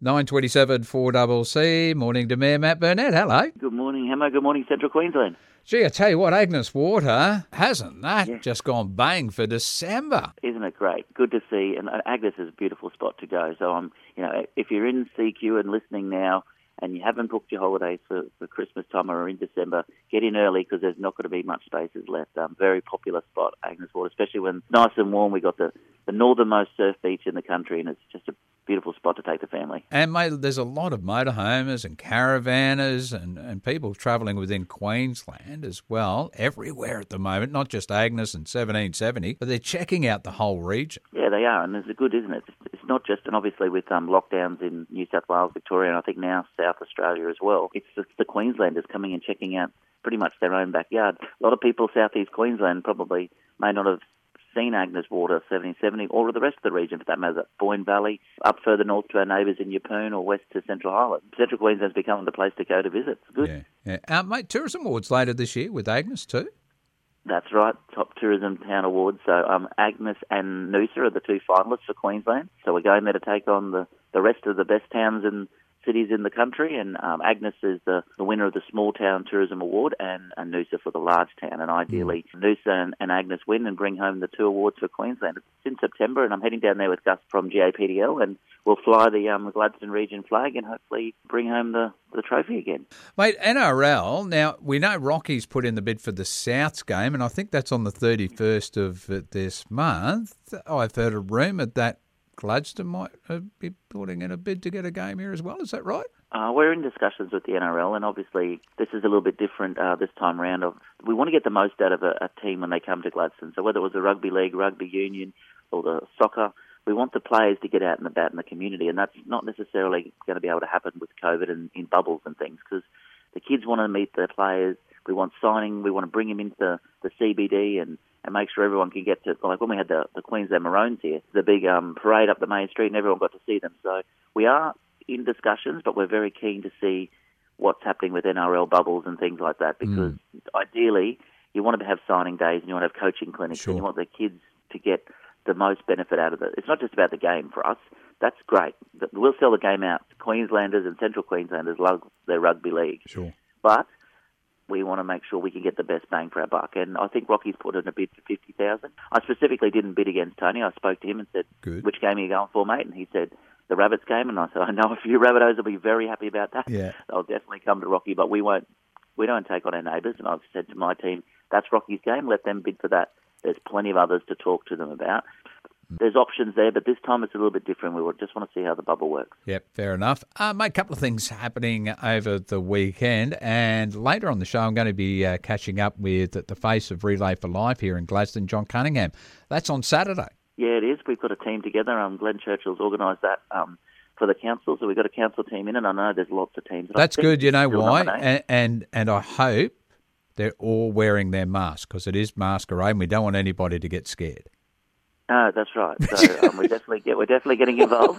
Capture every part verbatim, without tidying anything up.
nine twenty-seven four C C. Morning to Mayor Matt Burnett. Hello. Good morning, Hamo. Good morning, Central Queensland. Gee, I tell you what, Agnes Water hasn't that Yeah. just gone bang for December? Isn't it great? Good to see. And Agnes is a beautiful spot to go. So, I'm, you know, if you're in C Q and listening now and you haven't booked your holidays for, for Christmas time or in December, get in early because there's not going to be much spaces left. Um, very popular spot, Agnes Water, especially when it's nice and warm. We've got the, the northernmost surf beach in the country, and it's just a beautiful spot to take the family. And, mate, there's a lot of motorhomers and caravanners and, and people travelling within Queensland as well, everywhere at the moment, not just Agnes and seventeen seventy, but they're checking out the whole region. Yeah, they are, and it's good, isn't it? It's not just, and obviously with um, lockdowns in New South Wales, Victoria, and I think now South Australia as well, it's the, the Queenslanders coming and checking out pretty much their own backyard. A lot of people southeast Queensland probably may not have seen Agnes Water, seventeen seventy, or the rest of the region for that matter, Boyne Valley, up further north to our neighbours in Yeppoon or west to Central Highland. Central Queensland's become the place to go to visit. It's good. Yeah, yeah. Uh, mate, Tourism Awards later this year with Agnes too. That's right, Top Tourism Town Awards. So um, Agnes and Noosa are the two finalists for Queensland. So we're going there to take on the, the rest of the best towns and cities in the country, and um, Agnes is the, the winner of the Small Town Tourism Award, and, and Noosa for the Large Town. And ideally, mm. Noosa and, and Agnes win and bring home the two awards for Queensland. It's in September, and I'm heading down there with Gus from G A P D L, and we'll fly the um, Gladstone region flag and hopefully bring home the, the trophy again. Mate, N R L, now we know Rocky's put in the bid for the Souths game, and I think that's on the thirty-first of this month. I've heard a rumour that Gladstone might uh, be putting in a bid to get a game here as well. Is that right? Uh, we're in discussions with the N R L, and obviously this is a little bit different uh, this time round. Of we want to get the most out of a, a team when they come to Gladstone. So whether it was the rugby league, rugby union, or the soccer, we want the players to get out and about in the community, and that's not necessarily going to be able to happen with COVID and in bubbles and things, because the kids want to meet their players. We want signing. We want to bring them into the, the C B D and and make sure everyone can get to, like when we had the, the Queensland Maroons here, the big um, parade up the main street, and everyone got to see them. So we are in discussions, but we're very keen to see what's happening with N R L bubbles and things like that, because mm. ideally you want to have signing days and you want to have coaching clinics, sure. and you want the kids to get the most benefit out of it. It's not just about the game for us. That's great. We'll sell the game out. Queenslanders and Central Queenslanders love their rugby league. Sure. But we want to make sure we can get the best bang for our buck. And I think Rocky's put in a bid for fifty thousand dollars. I specifically didn't bid against Tony. I spoke to him and said, Good. Which game are you going for, mate? And he said, the Rabbits game. And I said, I know a few Rabbitohs will be very happy about that. Yeah. They'll definitely come to Rocky, but we won't. We don't take on our neighbours. And I've said to my team, that's Rocky's game. Let them bid for that. There's plenty of others to talk to them about. There's options there, but this time it's a little bit different. We just want to see how the bubble works. Yep, fair enough. Uh, mate, a couple of things happening over the weekend, and later on the show I'm going to be uh, catching up with the face of Relay for Life here in Gladstone, John Cunningham. That's on Saturday. Yeah, it is. We've got a team together. Um, Glenn Churchill's organised that um, for the council, so we've got a council team in, and I know there's lots of teams. That's good. You know why? And, and and I hope they're all wearing their mask, because it is masquerade, and we don't want anybody to get scared. No, that's right. So um, we definitely get we're definitely getting involved.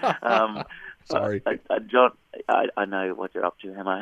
um, Sorry, uh, uh, John. I, I know what you're up to, Hamo.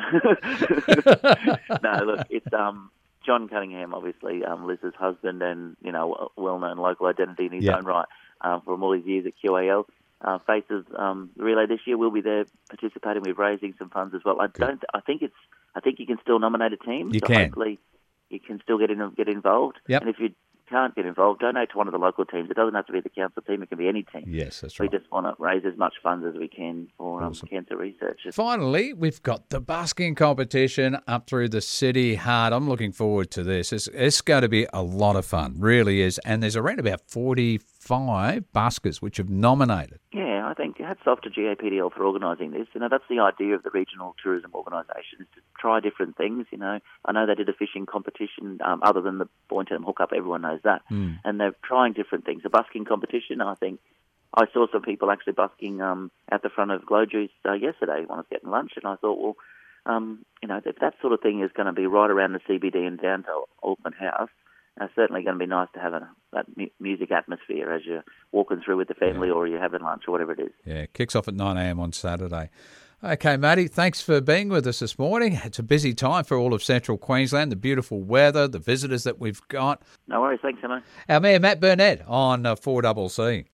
No, look, it's um, John Cunningham, obviously um, Liz's husband, and you know, well-known local identity in his yep. own right um, from all his years at Q A L. Uh, faces um, relay this year. We'll be there participating. We're raising some funds as well. I Good. don't. I think it's. I think you can still nominate a team. You so can. Hopefully, you can still get in get involved. Yep. And if you can't get involved, donate to one of the local teams. It doesn't have to be the council team. It can be any team. Yes, that's we right. We just want to raise as much funds as we can for um, awesome. cancer research. Finally, we've got the busking competition up through the city heart. I'm looking forward to this. It's, it's going to be a lot of fun, really is. And there's around about forty-five buskers which have nominated. Yeah, I think hats off to G A P D L for organising this. You know, that's the idea of the regional tourism organisation, is to try different things. You know, I know they did a fishing competition um, other than the Boynton hookup. Everyone knows that. Mm. And they're trying different things. A busking competition, I think, I saw some people actually busking um, at the front of Glow Juice uh, yesterday when I was getting lunch, and I thought, well, um, you know, if that sort of thing is going to be right around the C B D and down to Auckland House, it's certainly going to be nice to have a, that mu- music atmosphere as you're walking through with the family yeah. or you're having lunch or whatever it is. Yeah, kicks off at nine a.m. on Saturday. Okay, Matty, thanks for being with us this morning. It's a busy time for all of Central Queensland, the beautiful weather, the visitors that we've got. No worries. Thanks, Emma. Our Mayor, Matt Burnett, on uh, four C C.